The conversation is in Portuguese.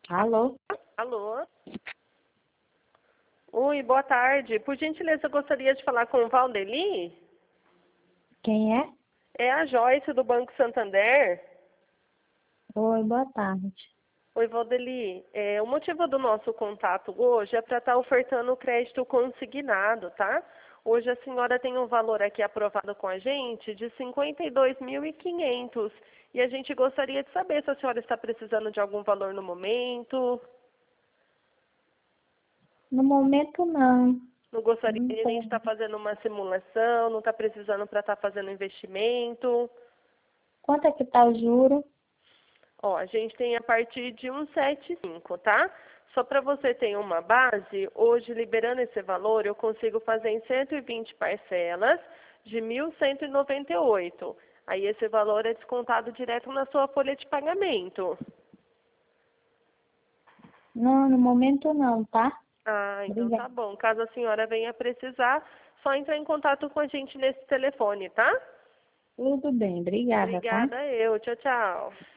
Alô? Alô? Oi, boa tarde. Por gentileza, eu gostaria de falar com o Valdeli. Quem é? É a Joyce do Banco Santander. Oi, boa tarde. Oi, Valdeli. O motivo do nosso contato hoje é para estar ofertando o crédito consignado, tá? Hoje a senhora tem um valor aqui aprovado com a gente de 52.500 e a gente gostaria de saber se a senhora está precisando de algum valor no momento. No momento, não. Não gostaria Não nem de tô. estar fazendo uma simulação, não está precisando para estar fazendo investimento. Quanto é que tá o juro? Ó, a gente tem a partir de 175, tá? Só para você ter uma base, hoje liberando esse valor, eu consigo fazer em 120 parcelas de 1.198. Aí esse valor é descontado direto na sua folha de pagamento. Não, no momento não, tá? Ah, então Obrigada. tá bom. Caso a senhora venha precisar, só entrar em contato com a gente nesse telefone, tá? Tudo bem, obrigada, tá? Obrigada eu. Tchau, tchau.